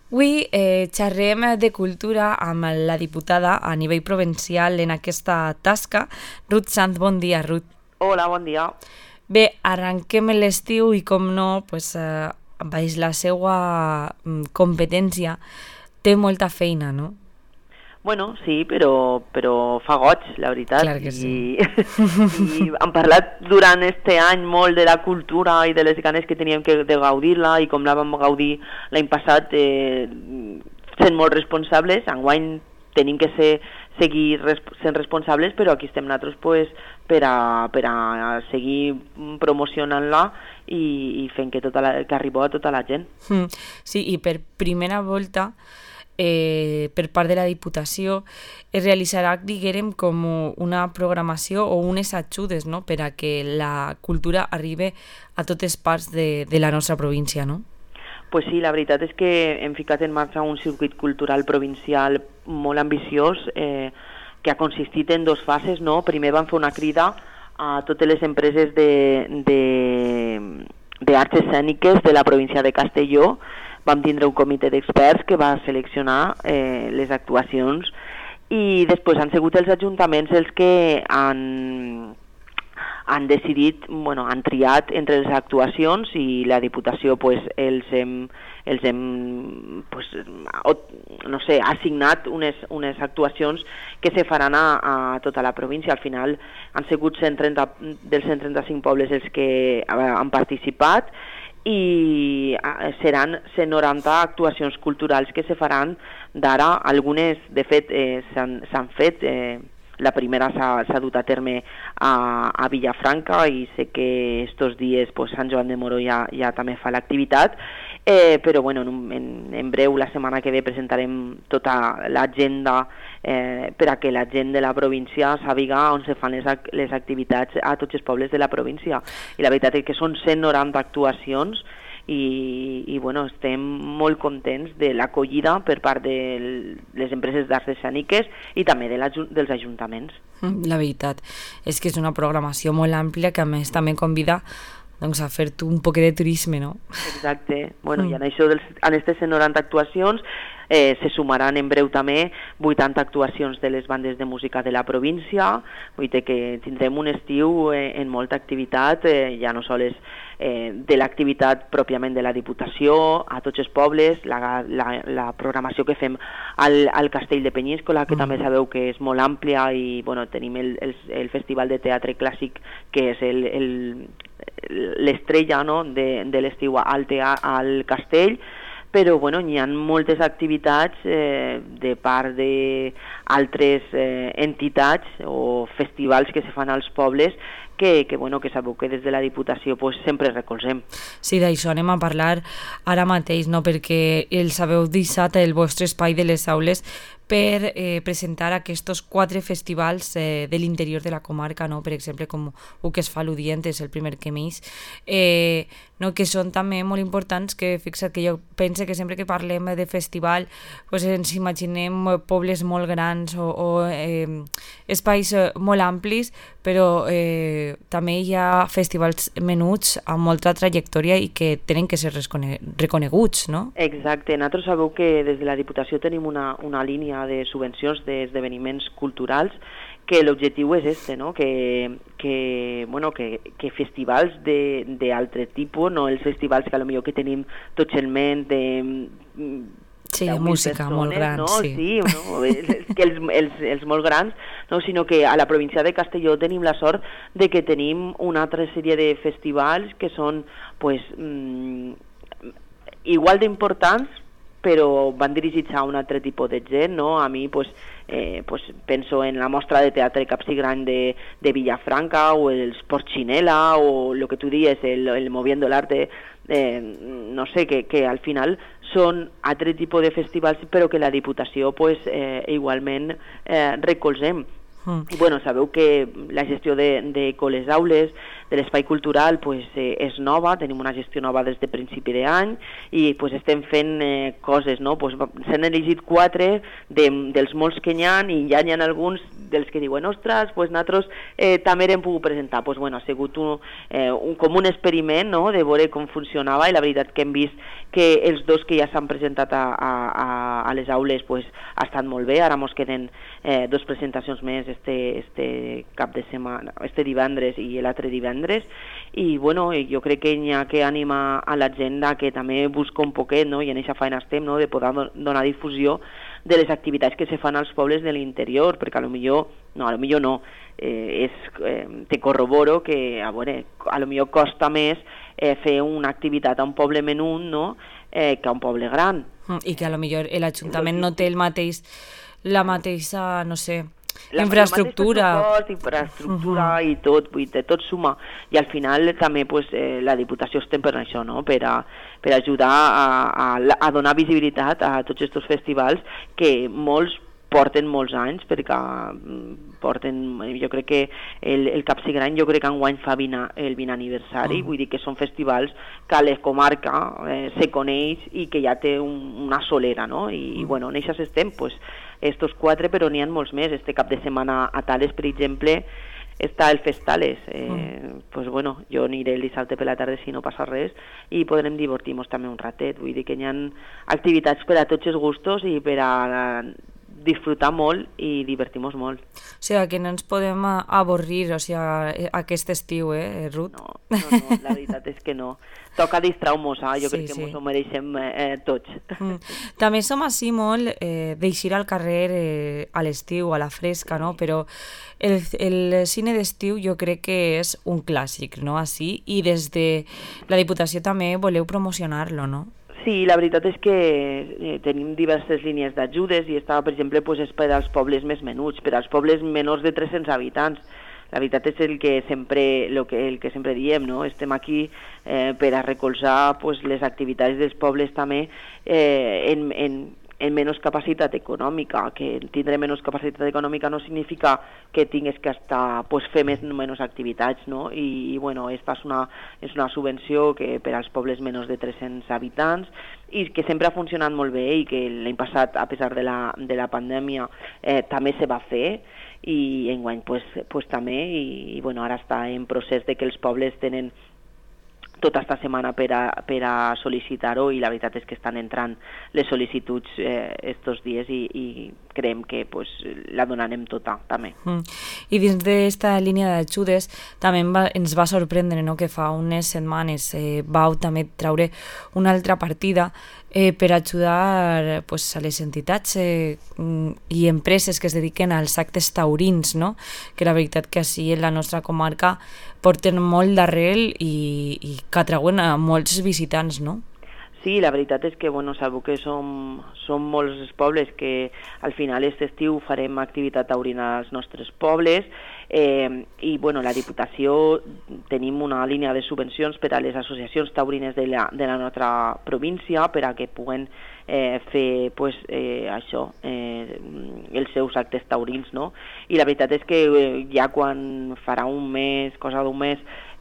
Avui xerrem de cultura amb la diputada a nivell provincial en aquesta tasca. Ruth Sanz, bon dia, Ruth. Hola, bon dia. Bé, arrenquem l'estiu i, com no, baix la seva competència té molta feina, no? Bueno, sí, però fa goig, la veritat. Clar que sí. I hem parlat durant este any molt de la cultura i de les ganes que teníem de gaudir-la i com la vam gaudir l'any passat sent molt responsables. Enguany tenim que seguir sent responsables, però aquí estem nosaltres per a seguir promocionant-la i fent que arribi a tota la gent. Sí, i per primera volta per part de la Diputació es realitzarà, diguem, com una programació o unes ajudes, no?, per a que la cultura arribi a totes parts de la nostra província, no? Pues sí, la veritat és que hem ficat en marxa un circuit cultural provincial molt ambiciós que ha consistit en dues fases, no? Primer vam fer una crida a totes les empreses d'arts escèniques de la província de Castelló. Vam tindre un comitè d'experts que va seleccionar les actuacions i després han sigut els ajuntaments els que han decidit, han triat entre les actuacions i la Diputació els hem assignat unes actuacions que se faran a tota la província. Al final han sigut 130 dels 135 pobles els que han participat i seran 190 actuacions culturals que se faran d'ara. Algunes, de fet, s'han fet. La primera s'ha dut a terme a Vilafranca i sé que estos dies Sant Joan de Moró ja també fa l'activitat, però en breu, la setmana que ve, presentarem tota l'agenda per a que la gent de la província sàpiga on se fan les activitats a tots els pobles de la província. I la veritat és que són 190 actuacions i estem molt contents de l'acollida per part de les empreses d'arts escèniques i també dels ajuntaments. La veritat és que és una programació molt àmplia que a més també convida a fer-te un poc de turisme, no? Exacte. I en això en aquestes 190 actuacions se sumaran en breu també 80 actuacions de les bandes de música de la província. Vull dir que tindrem un estiu en molta activitat, ja no sols de l'activitat pròpiament de la Diputació, a tots els pobles, la programació que fem al Castell de Penyíscola, que també sabeu que és molt àmplia, i tenim el Festival de Teatre Clàssic, que és l'estrella, no?, de l'estiu al Castell. Però hi ha moltes activitats de part d'altres entitats o festivals que se fan als pobles que sabeu que des de la Diputació sempre recolzem. Sí, d'això anem a parlar ara mateix, no? Perquè els haveu deixat el vostre espai de les aules per presentar aquests 4 festivals de l'interior de la comarca, no? Per exemple, com el que es fa l'Udient, és el primer que m'eix, que són també molt importants, que fixa't que jo penso que sempre que parlem de festival ens imaginem pobles molt grans o espais molt amplis, però també hi ha festivals menuts amb molta trajectòria i que tenen que ser reconeguts, no? Exacte. Nosaltres sabeu que des de la Diputació tenim una línia de subvencions d'esdeveniments culturals que l'objectiu és no? que festivals d'altre tipus, no els festivals que potser que tenim tots en ment de música persones, molt grans, no? sí. Sí, no? els molt grans, no? Sinó que a la província de Castelló tenim la sort de que tenim una altra sèrie de festivals que són igual d'importants, però van dirigits a un altre tipus de gent, no? A mi penso en la mostra de teatre Capsigrany de Vilafranca, o els Porchinela, o el que tu dies, el Moviendo el Arte, no sé, que al final són altre tipus de festivals, però que la Diputació igualment recolzem. I bueno, sabeu que la gestió de les aules, de l'espai cultural, pues, és nova, tenim una gestió nova des de principi d'any i pues, estem fent coses, no? Pues, s'han elegit 4 dels molts que n'hi ha i ja n'hi ha alguns dels que diuen, ostres, pues, nosaltres també hem pogut presentar. Pues, bueno, ha sigut com un experiment, no?, de veure com funcionava, i la veritat que hem vist que els 2 que ja s'han presentat a les aules pues, ha estat molt bé. Ara ens queden 2 presentacions més este cap de setmana, este divendres i l'altre divendres, i bueno, jo crec que n'hi ha que animar a la gent que també busca un poquet, no?, i en aquesta feina estem, no?, de poder donar difusió de les activitats que se fan als pobles de l'interior, perquè te corroboro que a lo millor costa més fer una activitat a un poble menut, no?, que a un poble gran. I que a lo millor l'Ajuntament no té la mateixa, no sé, infraestructura i tot, vull dir, tot suma, i al final també pues, la Diputació estem per això, no?, per ajudar a donar visibilitat a tots aquests festivals que molts porten molts anys, perquè jo crec que el Capsigran jo crec que enguany fa el 20 aniversari, vull dir que són festivals que a la comarca se coneix i que ja té una solera, no? I bueno, en això estem, pues, estos 4, però n'hi ha molts més. Este cap de setmana a Tales, per exemple, està el Festales, pues bueno, jo aniré el dissabte per la tarda si no passa res i podrem divertir-nos també un ratet, vull dir que hi ha activitats per a tots els gustos i per a disfrutar molt i divertir-nos molt. O sigui, que no ens podem avorrir, o sigui, aquest estiu, Ruth? No, la veritat és que no. Toca distraure-nos, jo crec que ens ho mereixem tots. També som així molt d'eixir al carrer a l'estiu, a la fresca, no? Però el cine d'estiu jo crec que és un clàssic, no? Així, i des de la Diputació també voleu promocionar-lo, no? Sí, la veritat és que tenim diverses línies d'ajudes i estava, per exemple, pues, per als pobles més menuts, per als pobles menors de 300 habitants. La veritat és el que sempre diem, no? Estem aquí per a recolzar pues, les activitats dels pobles també en menys capacitat econòmica. Que tindre menys capacitat econòmica no significa que tingues que estar pues, fer menys activitats, no? I bueno, esta és una subvenció que per als pobles menys de 300 habitants i que sempre ha funcionat molt bé i que l'any passat, a pesar de la pandèmia, també se va fer i enguany pues, també i bueno, ara està en procés de que els pobles tenen tota esta setmana per a sol·licitar-ho i la veritat és que estan entrant les sol·licituds estos dies i creiem que pues, la donarem tota també. I dins d'esta línia d'ajudes també ens va sorprendre, no?, que fa unes setmanes vau també treure una altra partida per ajudar pues, a les entitats i empreses que es dediquen als actes taurins, no? Que la veritat que així en la nostra comarca porten molt d'arrel i que atrauen a molts visitants, no? Sí, la veritat és que bueno, sabeu que som molts els pobles que al final aquest estiu farem activitat taurina als nostres pobles i bueno, la Diputació tenim una línia de subvencions per a les associacions taurines de la nostra província per a que puguen fer pues, això, els seus actes taurins, no? I la veritat és que ja quan farà un mes, cosa d'un mes,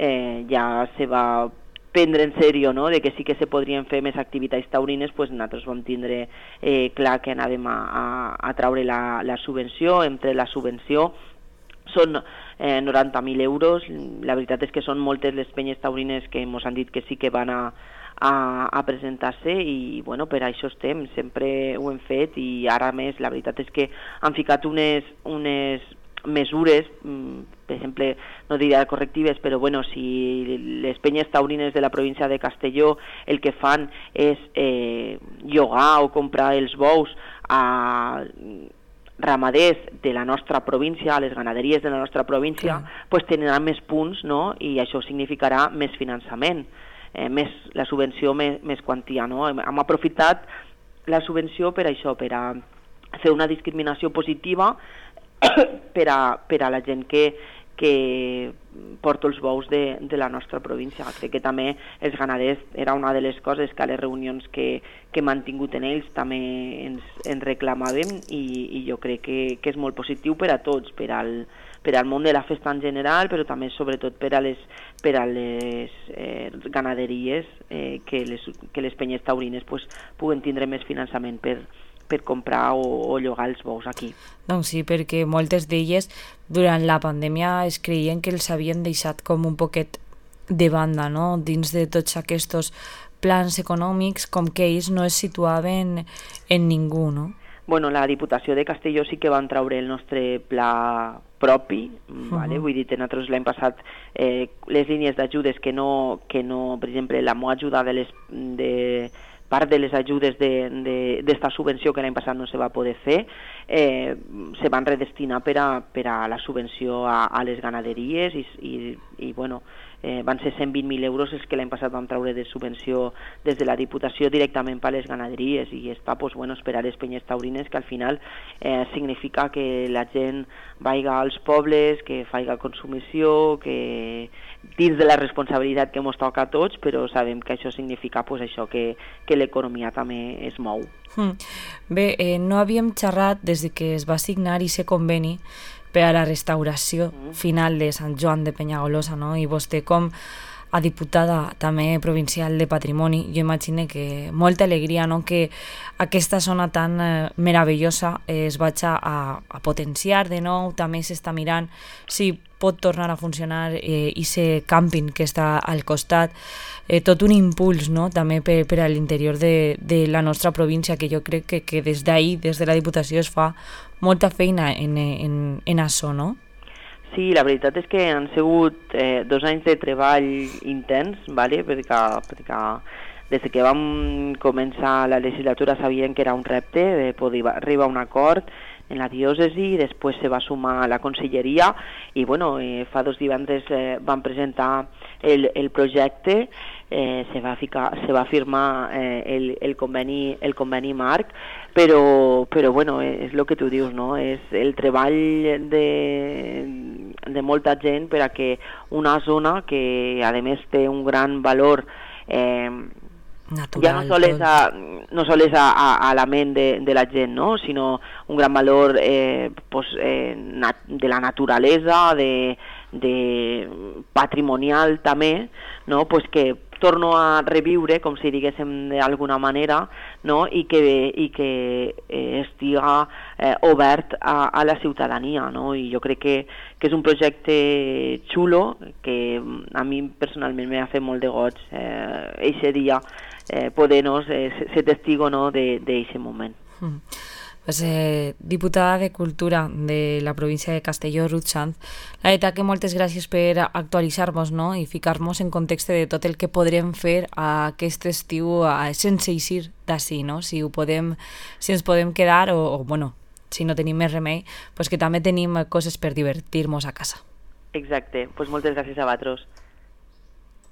ja se va prendre en sèrio, no?, de que sí que se podrien fer més activitats taurines, pues nosaltres vam tindre clar que anàvem a traure la subvenció. Entre la subvenció són 90.000 euros. La veritat és que són moltes les penyes taurines que ens han dit que sí que van a presentar-se i bueno, per això estem, sempre ho hem fet i ara més la veritat és que han ficat unes mesures, per exemple, no diria correctives, però bueno, si les penyes taurines de la província de Castelló el que fan és llogar o comprar els bous a ramaders de la nostra província, a les ganaderies de la nostra província, pues tindran més punts, no? I això significarà més finançament, més la subvenció, més quantia, no? Hem aprofitat la subvenció per això, per a fer una discriminació positiva per a la gent que que porto els bous de la nostra província. Crec que també els ganaders era una de les coses que a les reunions que hem mantingut en ells també ens reclamàvem, i jo crec que és molt positiu per a tots, per al món de la festa en general, però també sobretot per a les ganaderies, que les penyes taurines puguen tindre més finançament per comprar o llogar els bous aquí. Doncs sí, perquè moltes d'elles durant la pandèmia es creien que els havien deixat com un poquet de banda, no?, dins de tots aquests plans econòmics, com que ells no es situaven en ningú, no? Bueno, la Diputació de Castelló sí que van treure el nostre pla propi, vale? Vull dir, nosaltres l'any passat les línies d'ajudes que no, per exemple, la meva ajuda de part de les ajudes d'esta subvenció que l'any passat no se va poder fer, se van redestinar per a la subvenció a les ganaderies, i bueno, van ser 120.000 euros els que l'any passat vam treure de subvenció des de la Diputació directament per a les ganaderies, i està bueno, esperar les penyes taurines, que al final significa que la gent vaiga als pobles, que faiga consumició, que dins de la responsabilitat que ens toca a tots, però sabem que això significa això, que l'economia també es mou. Bé, no havíem xerrat des que es va signar aquest conveni per a la restauració final de Sant Joan de Penyagolosa, no? I vostè, com a diputada també provincial de Patrimoni, jo imagino que molta alegria, no?, que aquesta zona tan meravellosa es vagi a potenciar de nou. També s'està mirant si pot tornar a funcionar aquest càmping que està al costat, tot un impuls, no?, també per a l'interior de la nostra província, que jo crec que des d'ahir, des de la Diputació, es fa molta feina en això, no? Sí, la veritat és que han sigut 2 anys de treball intens, vale? perquè des que vam començar la legislatura sabien que era un repte de poder arribar a un acord en la diòcesi, després se va sumar a la conselleria, i bueno, fa 2 divendres van presentar el projecte, se va firmar el conveni marc, però bueno, és el que tu dius, no? És el treball de molta gent per a que una zona que a més té un gran valor natural, ja no sols a la ment de la gent, no?, sinó un gran valor de la naturalesa, de patrimonial també, no?, que torno a reviure, com si diguéssim d'alguna manera, no?, i que estiga obert a la ciutadania, no?, i jo crec que és un projecte xulo, que a mi personalment m'ha fet molt de goig eixe dia poder-nos ser testigo, no?, d'aquest moment. Pues, diputada de Cultura de la província de Castelló, Ruth Sanz, la veritat que moltes gràcies per actualitzar-nos, no?, i ficar-nos en context de tot el que podrem fer aquest estiu sense eixir d'ací, no?, si ens podem quedar o bueno, si no tenim més remei, pues que també tenim coses per divertir-nos a casa. Exacte, pues moltes gràcies a vosaltres.